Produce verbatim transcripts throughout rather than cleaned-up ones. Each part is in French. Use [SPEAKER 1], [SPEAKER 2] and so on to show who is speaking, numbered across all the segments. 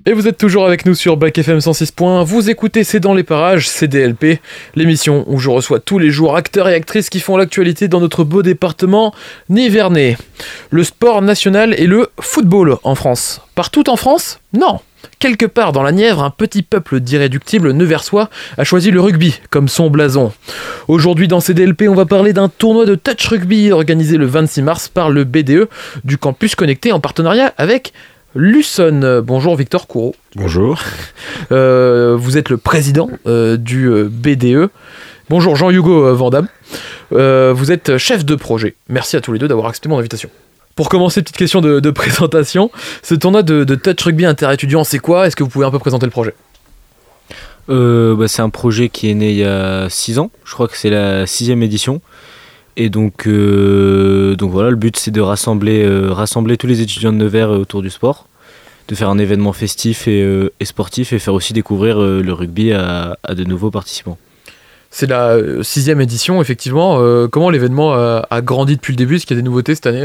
[SPEAKER 1] Et vous êtes toujours avec nous sur Bac F M cent six points. Vous écoutez C'est dans les parages, C D L P, l'émission où je reçois tous les jours acteurs et actrices qui font l'actualité dans notre beau département nivernais. Le sport national est le football en France. Partout en France ? Non. Quelque part dans la Nièvre, un petit peuple d'irréductibles neversois a choisi le rugby comme son blason. Aujourd'hui dans C D L P, on va parler d'un tournoi de touch rugby organisé le vingt-six mars par le B D E du campus connecté en partenariat avec Luçon. Bonjour Victor Courreau.
[SPEAKER 2] Bonjour.
[SPEAKER 1] Euh, vous êtes le président euh, du euh, B D E. Bonjour Jean-Hugo euh, Vandame. Euh, vous êtes chef de projet. Merci à tous les deux d'avoir accepté mon invitation. Pour commencer, petite question de, de présentation. Ce tournoi de, de touch rugby inter-étudiants, c'est quoi ? Est-ce que vous pouvez un peu présenter le projet ?
[SPEAKER 3] euh, bah, C'est un projet qui est né il y a six ans. Je crois que c'est la sixième édition. Et donc, euh, donc voilà, le but c'est de rassembler, euh, rassembler tous les étudiants de Nevers euh, autour du sport, de faire un événement festif et, euh, et sportif et faire aussi découvrir euh, le rugby à, à de nouveaux participants.
[SPEAKER 1] C'est la euh, sixième édition, effectivement. Euh, comment l'événement a, a grandi depuis le début ? Est-ce qu'il y a des nouveautés cette année ?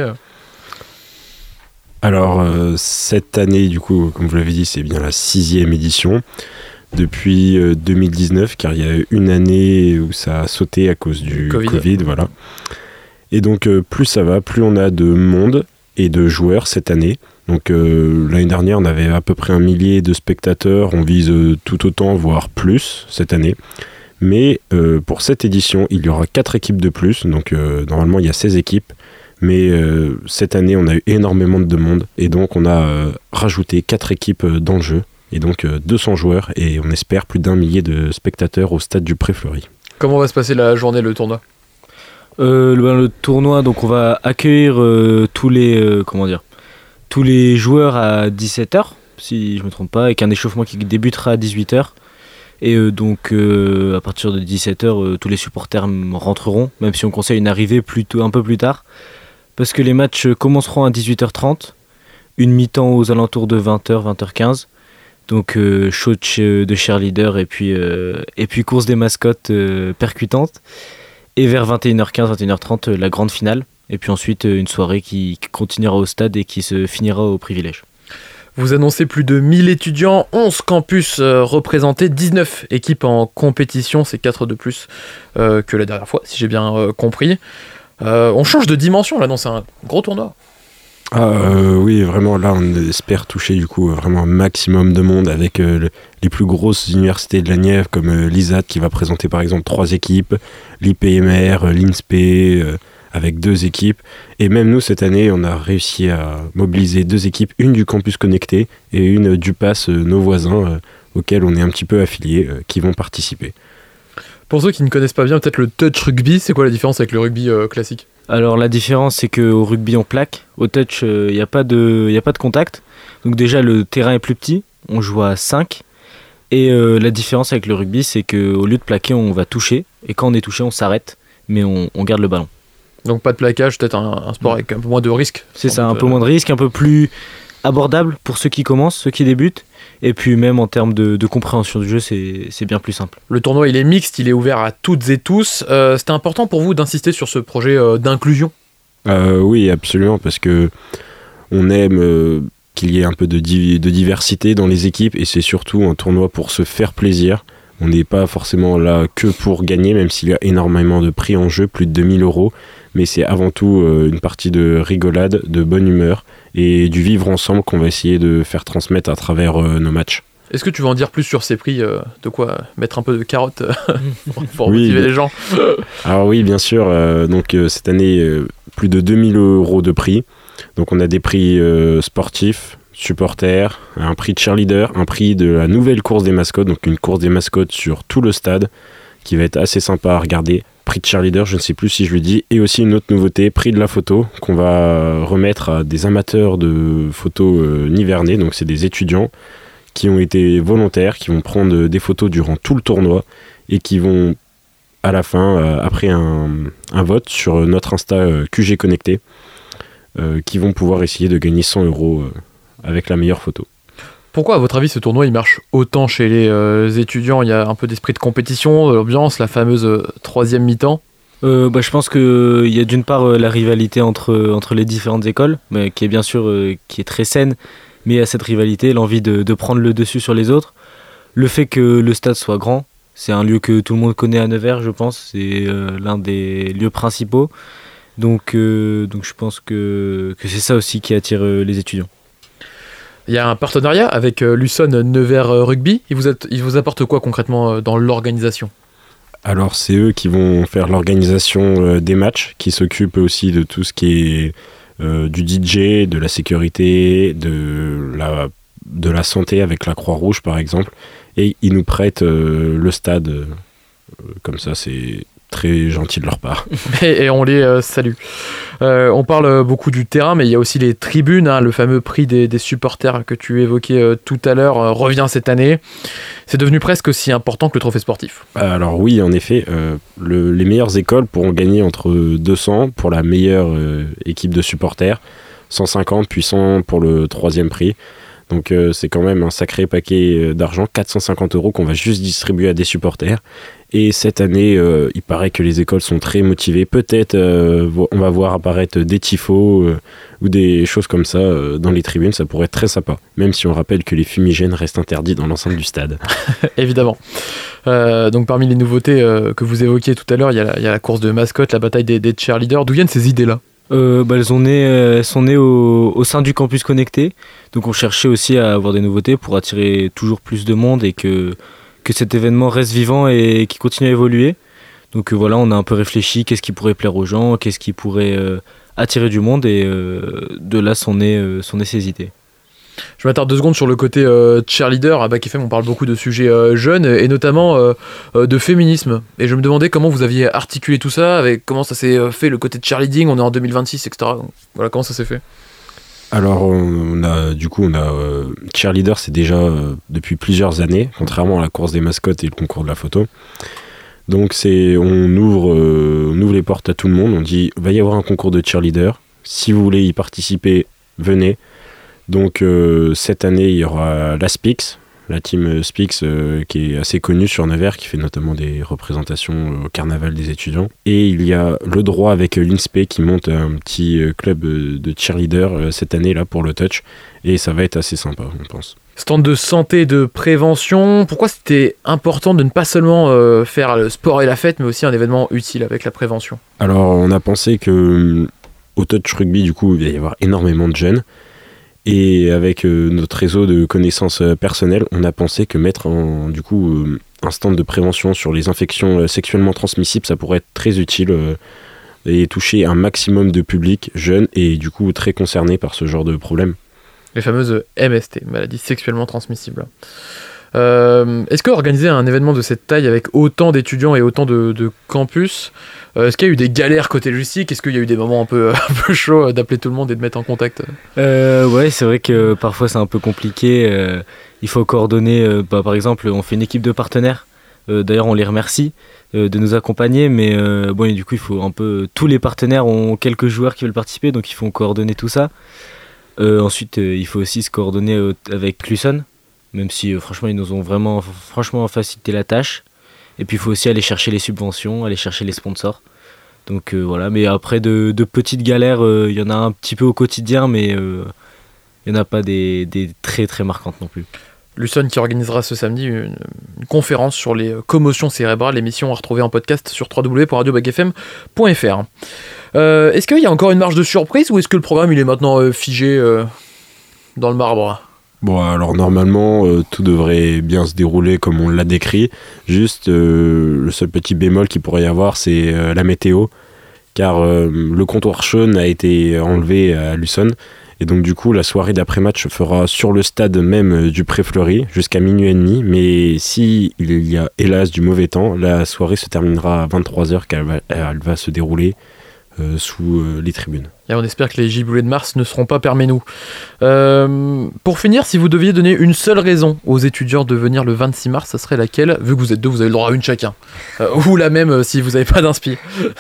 [SPEAKER 2] Alors, euh, cette année, du coup, comme vous l'avez dit, c'est bien la sixième édition. Depuis euh, deux mille dix-neuf, car il y a eu une année où ça a sauté à cause du Covid, COVID voilà. Et donc, euh, plus ça va, plus on a de monde et de joueurs cette année. Donc, euh, l'année dernière, on avait à peu près un millier de spectateurs. On vise euh, tout autant, voire plus, cette année. Mais euh, pour cette édition, il y aura quatre équipes de plus. Donc, euh, normalement, il y a seize équipes. Mais euh, cette année, on a eu énormément de monde. Et donc, on a euh, rajouté quatre équipes euh, dans le jeu. Et donc euh, deux cents joueurs et on espère plus d'un millier de spectateurs au stade du Pré-Fleury.
[SPEAKER 1] Comment va se passer la journée, le tournoi ?
[SPEAKER 3] euh, le, le tournoi, donc on va accueillir euh, tous les euh, comment dire, tous les joueurs à dix-sept heures, si je me trompe pas, avec un échauffement qui débutera à dix-huit heures. Et euh, donc euh, à partir de dix-sept heures, euh, tous les supporters rentreront, même si on conseille une arrivée plutôt un peu plus tard, parce que les matchs commenceront à dix-huit heures trente, une mi-temps aux alentours de vingt heures, vingt heures quinze. Donc euh, show de cheerleader et puis, euh, et puis course des mascottes euh, percutante. Et vers vingt et une heures quinze, vingt et une heures trente, euh, la grande finale. Et puis ensuite euh, une soirée qui, qui continuera au stade et qui se finira au privilège.
[SPEAKER 1] Vous annoncez plus de mille étudiants, onze campus euh, représentés, dix-neuf équipes en compétition. C'est quatre de plus euh, que la dernière fois, si j'ai bien euh, compris. Euh, on change de dimension là, non, c'est un gros tournoi.
[SPEAKER 2] Ah euh, oui, vraiment, là, on espère toucher du coup vraiment un maximum de monde avec euh, le, les plus grosses universités de la Nièvre comme euh, l'I S A T qui va présenter par exemple trois équipes, l'I P M R, euh, l'I N S P euh, avec deux équipes. Et même nous, cette année, on a réussi à mobiliser deux équipes, une du campus connecté et une du P A S, euh, nos voisins euh, auxquels on est un petit peu affiliés, euh, qui vont participer.
[SPEAKER 1] Pour ceux qui ne connaissent pas bien peut-être le touch rugby, c'est quoi la différence avec le rugby euh, classique ?
[SPEAKER 3] Alors la différence c'est qu'au rugby on plaque, au touch il euh, n'y a, a pas de contact, donc déjà le terrain est plus petit, on joue à cinq, et euh, la différence avec le rugby c'est qu'au lieu de plaquer on va toucher, et quand on est touché on s'arrête, mais on, on garde le ballon.
[SPEAKER 1] Donc pas de plaquage, peut-être un, un sport avec un peu moins de risques.
[SPEAKER 3] C'est ça, un peu moins de risques, un peu plus abordable pour ceux qui commencent, ceux qui débutent. Et puis même en termes de, de compréhension du jeu, c'est, c'est bien plus simple.
[SPEAKER 1] Le tournoi, il est mixte, il est ouvert à toutes et tous. Euh, c'était important pour vous d'insister sur ce projet euh, d'inclusion ?
[SPEAKER 2] euh, Oui, absolument, parce que on aime euh, qu'il y ait un peu de, di- de diversité dans les équipes, et c'est surtout un tournoi pour se faire plaisir. On n'est pas forcément là que pour gagner, même s'il y a énormément de prix en jeu, plus de deux mille euros. Mais c'est avant tout euh, une partie de rigolade, de bonne humeur et du vivre ensemble qu'on va essayer de faire transmettre à travers euh, nos matchs.
[SPEAKER 1] Est-ce que tu veux en dire plus sur ces prix, euh, de quoi mettre un peu de carottes pour, pour
[SPEAKER 2] oui,
[SPEAKER 1] motiver
[SPEAKER 2] bien...
[SPEAKER 1] les gens ?
[SPEAKER 2] Alors oui, bien sûr. Euh, donc euh, cette année, euh, plus de deux mille euros de prix. Donc on a des prix euh, sportifs, supporters, un prix de cheerleader, un prix de la nouvelle course des mascottes, donc une course des mascottes sur tout le stade qui va être assez sympa à regarder. Prix de cheerleader, je ne sais plus si je le dis, et aussi une autre nouveauté, prix de la photo, qu'on va remettre à des amateurs de photos euh, nivernais, donc c'est des étudiants qui ont été volontaires, qui vont prendre des photos durant tout le tournoi, et qui vont, à la fin, euh, après un, un vote sur notre Insta euh, Q G Connecté, euh, qui vont pouvoir essayer de gagner cent euros euh, avec la meilleure photo.
[SPEAKER 1] Pourquoi, à votre avis, ce tournoi il marche autant chez les euh, étudiants ? Il y a un peu d'esprit de compétition, de l'ambiance, la fameuse euh, troisième mi-temps.
[SPEAKER 3] euh, bah, Je pense qu'il euh, y a d'une part euh, la rivalité entre, entre les différentes écoles, mais qui est bien sûr euh, qui est très saine, mais il y a cette rivalité, l'envie de, de prendre le dessus sur les autres. Le fait que le stade soit grand, c'est un lieu que tout le monde connaît à Nevers, je pense, c'est euh, l'un des lieux principaux. Donc, euh, donc je pense que, que c'est ça aussi qui attire euh, les étudiants.
[SPEAKER 1] Il y a un partenariat avec euh, Luçon Nevers Rugby. Il vous, a, il vous apporte quoi concrètement euh, dans l'organisation ?
[SPEAKER 2] Alors c'est eux qui vont faire l'organisation euh, des matchs, qui s'occupent aussi de tout ce qui est euh, du D J, de la sécurité, de la, de la santé avec la Croix-Rouge par exemple. Et ils nous prêtent euh, le stade. Euh, comme ça, c'est très gentil de leur part.
[SPEAKER 1] Et, et on les euh, salue. Euh, on parle beaucoup du terrain, mais il y a aussi les tribunes. Hein, le fameux prix des, des supporters que tu évoquais euh, tout à l'heure euh, revient cette année. C'est devenu presque aussi important que le trophée sportif.
[SPEAKER 2] Alors oui, en effet, euh, le, les meilleures écoles pourront gagner entre deux cents pour la meilleure euh, équipe de supporters, cent cinquante puis cent pour le troisième prix. Donc euh, c'est quand même un sacré paquet d'argent, quatre cent cinquante euros qu'on va juste distribuer à des supporters. Et cette année, euh, il paraît que les écoles sont très motivées. Peut-être euh, on va voir apparaître des tifos euh, ou des choses comme ça euh, dans les tribunes. Ça pourrait être très sympa. Même si on rappelle que les fumigènes restent interdits dans l'enceinte du stade.
[SPEAKER 1] Évidemment. Euh, donc parmi les nouveautés euh, que vous évoquiez tout à l'heure, il y a la, il y a la course de mascotte, la bataille des, des cheerleaders. D'où viennent ces idées-là ?
[SPEAKER 3] Euh, bah, elles, sont nées, elles sont nées au, au sein du campus connecté, donc on cherchait aussi à avoir des nouveautés pour attirer toujours plus de monde et que, que cet événement reste vivant et qu'il continue à évoluer. Donc euh, voilà, on a un peu réfléchi, qu'est-ce qui pourrait plaire aux gens, qu'est-ce qui pourrait euh, attirer du monde, et euh, de là sont nées, euh, sont nées ces idées.
[SPEAKER 1] Je m'attarde deux secondes sur le côté euh, cheerleader. À Bac F M, on parle beaucoup de sujets euh, jeunes et notamment euh, euh, de féminisme. Et je me demandais comment vous aviez articulé tout ça, avec comment ça s'est fait, le côté cheerleading. On est en deux mille vingt-six, et cetera. Donc, voilà, comment ça s'est fait ?
[SPEAKER 2] Alors, on a, du coup, on a euh, cheerleader, c'est déjà euh, depuis plusieurs années, contrairement à la course des mascottes et le concours de la photo. Donc, c'est, on ouvre, euh, on ouvre les portes à tout le monde. On dit, il va y avoir un concours de cheerleader. Si vous voulez y participer, venez. Donc euh, cette année il y aura la Spix, la team Spix euh, qui est assez connue sur Nevers, qui fait notamment des représentations au carnaval des étudiants. Et il y a le droit avec l'INSPE qui monte un petit club de cheerleader euh, cette année là pour le touch. Et ça va être assez sympa, on pense.
[SPEAKER 1] Stand de santé, de prévention. Pourquoi c'était important de ne pas seulement euh, faire le sport et la fête, mais aussi un événement utile avec la prévention ?
[SPEAKER 2] Alors on a pensé que au touch rugby du coup il va y avoir énormément de jeunes. Et avec euh, notre réseau de connaissances euh, personnelles, on a pensé que mettre en, du coup, euh, un stand de prévention sur les infections euh, sexuellement transmissibles, ça pourrait être très utile euh, et toucher un maximum de public jeune et du coup très concerné par ce genre de problème.
[SPEAKER 1] Les fameuses M S T, maladies sexuellement transmissibles. Euh, est-ce que organiser un événement de cette taille avec autant d'étudiants et autant de, de campus, euh, est-ce qu'il y a eu des galères côté logistique ? Est-ce qu'il y a eu des moments un peu, un peu chauds d'appeler tout le monde et de mettre en contact ?
[SPEAKER 3] euh, Ouais, c'est vrai que parfois c'est un peu compliqué. Euh, il faut coordonner. Euh, bah, par exemple, on fait une équipe de partenaires. Euh, d'ailleurs, on les remercie euh, de nous accompagner. Mais euh, bon, et du coup, il faut un peu. Tous les partenaires ont quelques joueurs qui veulent participer, donc il faut coordonner tout ça. Euh, ensuite, euh, il faut aussi se coordonner euh, avec Luçon. Même si euh, franchement ils nous ont vraiment franchement facilité la tâche. Et puis il faut aussi aller chercher les subventions, aller chercher les sponsors. Donc euh, voilà, mais après de, de petites galères, il euh, y en a un petit peu au quotidien, mais il euh, n'y en a pas des, des très très marquantes non plus.
[SPEAKER 1] Luçon qui organisera ce samedi une, une conférence sur les commotions cérébrales, l'émission à retrouver en podcast sur w w w point radio bac f m point f r. Euh, est-ce qu'il y a encore une marge de surprise ou est-ce que le programme il est maintenant euh, figé euh, dans le marbre ?
[SPEAKER 2] Bon, alors normalement, euh, tout devrait bien se dérouler comme on l'a décrit. Juste, euh, le seul petit bémol qu'il pourrait y avoir, c'est euh, la météo. Car euh, le comptoir Sean a été enlevé à Luçon. Et donc, du coup, la soirée d'après-match se fera sur le stade même du Pré-Fleury jusqu'à minuit et demi. Mais s'il y a, hélas, du mauvais temps, la soirée se terminera à vingt-trois heures, car elle va, elle va se dérouler euh, sous euh, les tribunes.
[SPEAKER 1] Et on espère que les giboulées de mars ne seront pas permis nous. Euh, pour finir, si vous deviez donner une seule raison aux étudiants de venir le vingt-six mars, ça serait laquelle ? Vu que vous êtes deux, vous avez le droit à une chacun. Euh, ou la même euh, si vous n'avez pas d'inspi.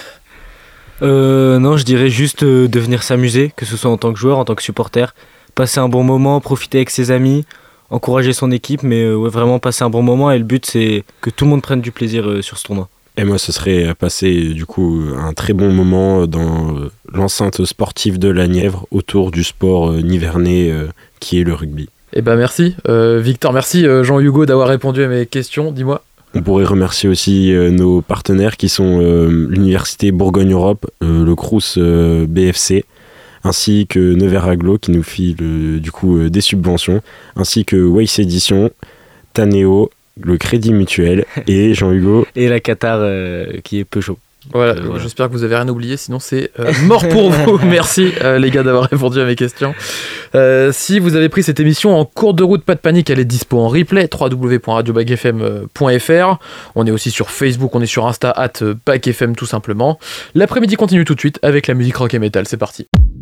[SPEAKER 3] Euh, non, je dirais juste euh, de venir s'amuser, que ce soit en tant que joueur, en tant que supporter. Passer un bon moment, profiter avec ses amis, encourager son équipe, mais euh, ouais, vraiment passer un bon moment. Et le but, c'est que tout le monde prenne du plaisir euh, sur ce tournoi.
[SPEAKER 2] Et moi, ce serait passer du coup un très bon moment dans l'enceinte sportive de la Nièvre autour du sport nivernais euh, qui est le rugby.
[SPEAKER 1] Eh ben merci euh, Victor, merci euh, Jean-Hugo d'avoir répondu à mes questions, dis-moi.
[SPEAKER 2] On pourrait remercier aussi euh, nos partenaires qui sont euh, l'Université Bourgogne-Europe, euh, le Crous euh, B F C, ainsi que Nevers Aglo qui nous file euh, du coup euh, des subventions, ainsi que Weiss Edition, Taneo, le Crédit Mutuel et Jean-Hugo.
[SPEAKER 3] Et la Qatar euh, qui est peu chaud.
[SPEAKER 1] Voilà, euh, voilà, j'espère que vous avez rien oublié, sinon c'est euh, mort pour vous. Merci euh, les gars d'avoir répondu à mes questions. Euh, si vous avez pris cette émission en cours de route, pas de panique, elle est dispo en replay, w w w point radio bac f m point f r. On est aussi sur Facebook, on est sur Insta, at bac f m tout simplement. L'après-midi continue tout de suite avec la musique rock et metal, c'est parti.